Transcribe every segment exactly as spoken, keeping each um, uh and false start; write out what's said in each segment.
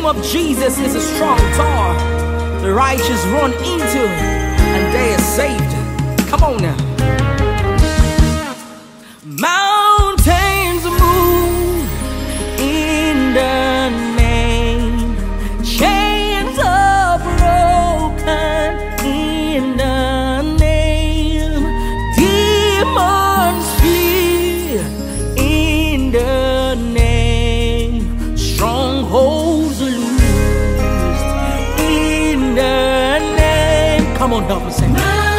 of Jesus is a strong tower. The righteous run into it and they are saved. Come on now. Mountains move in the name. Chains are broken in the name. Demons flee in the name. Strongholds are loosed in the name. Come on, help me sing.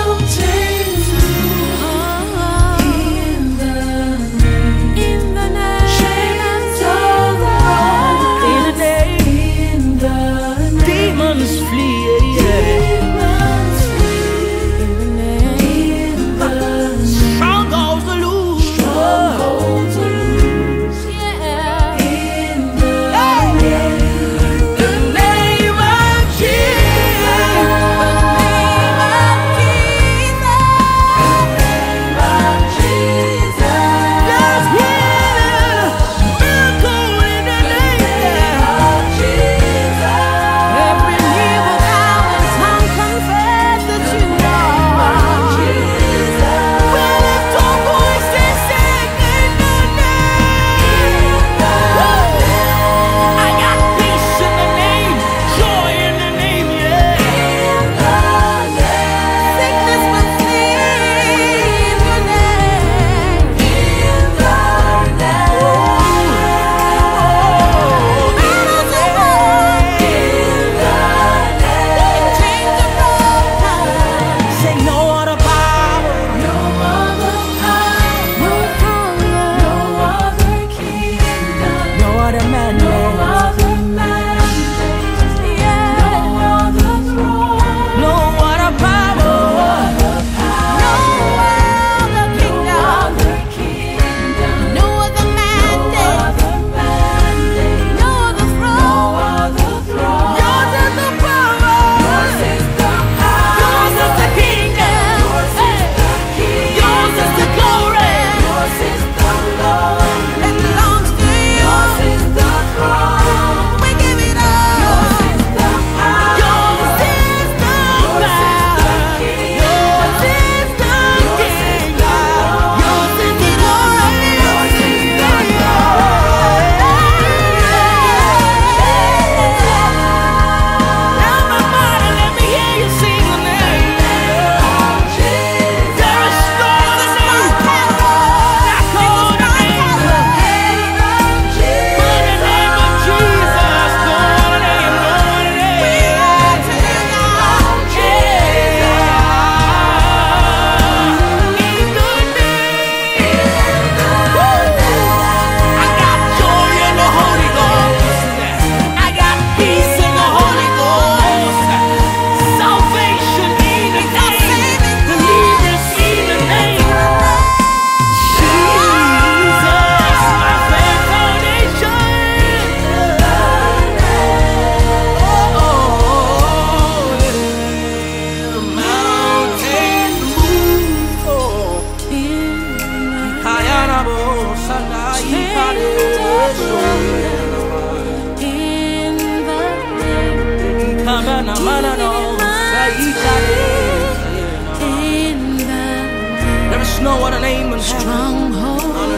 There is no other name in heaven, on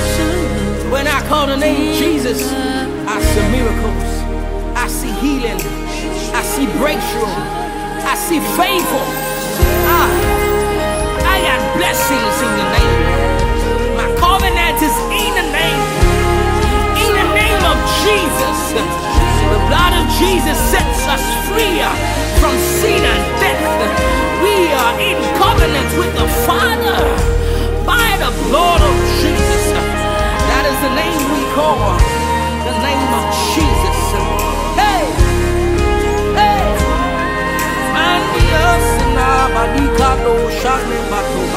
earth. When I call the name Jesus, I see miracles, I see healing, I see breakthrough, I see favor. Ah, I got blessings in the name. My covenant is in the name, in the name of Jesus. The blood of Jesus sets us free from sin and death. We are in covenant with the Father by the blood of Jesus. That is the name we call, the name of Jesus. Hey, hey, and yes, and